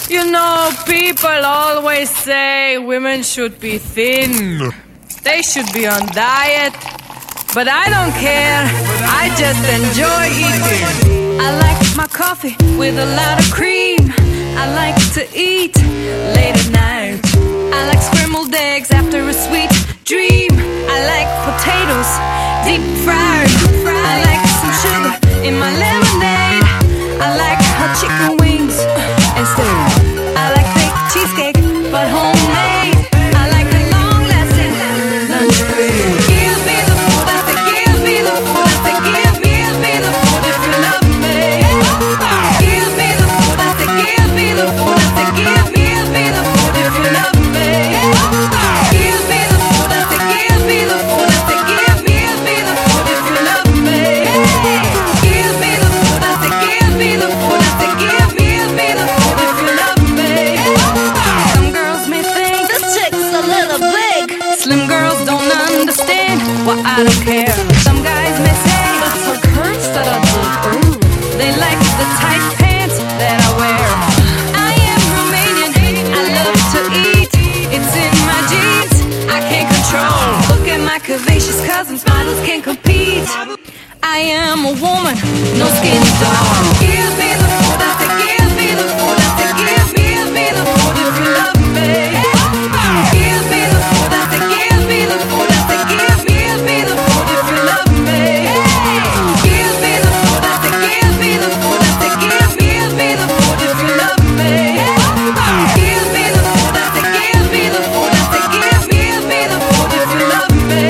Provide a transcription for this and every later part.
You know, people always say women should be thin. They should be on diet. But I don't care, I just enjoy eating. I like my coffee with a lot of cream. I like to eat late at night. I like scrambled eggs after a sweet dream. I like potatoes deep fried. I like some sugar in my lemonade. I like hot chicken wings and steak. I like baked cheesecake, but homemade. I like a long-lasting lunch break. Give me the food, I say give me the food, I say give me the food if you love me. Give me the food, I say give me the food, I say give me the food if you love me. Give me the food, I say give me the food, I say give me the food if you love me. Give me the food, I say give me the food, I say give me the food if you love me. Some girls may think this chick's a little big. Slim girls don't understand, well I don't care. Some guys may say that's her curves that I do. They like the tight pants that I wear. I am Romanian, I love to eat. It's in my genes, I can't control. Look at my curvaceous cousins, models can't compete. I am a woman, no skinny doll. Give me the food, I say give me the food, I say give me the food if you love me. Give me the food, I say give me the food, I say give me the food if you love me. Give me the food, I say give me the food, I say give me the food if you love me. Give me the food, I say give me the food, I say give me the food if you love me.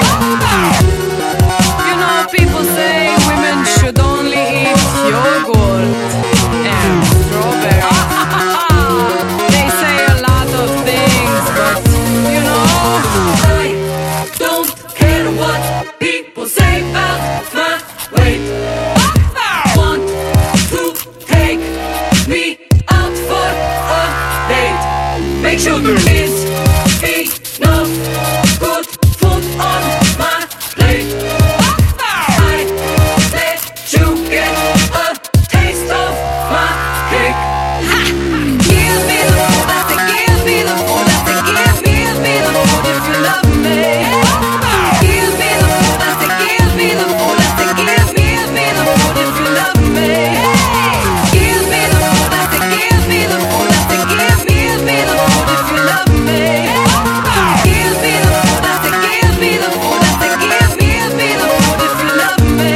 You know, people say women should only eat yogurt and strawberries. They say a lot of things, but you know, I don't care what people say about my weight. Want to take me out for a date? Make sure there is enough good food on my plate. I let you get a taste of my cake. Give me the food, I say give me the food, I say give me the food if you love me. Give me the food, I say give me the food, I say give me the food if you love me. Give me the food, I say give me the food, I say give me the food if you love me. Give me the food, I say give me the food, I say give me the food if you love me.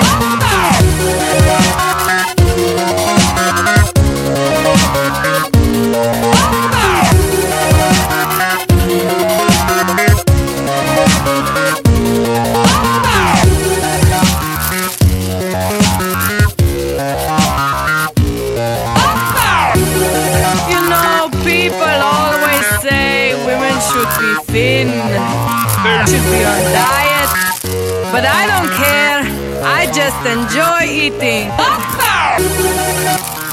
You know, people always say women should be thin, should be on diet. But I don't care, I just enjoy eating.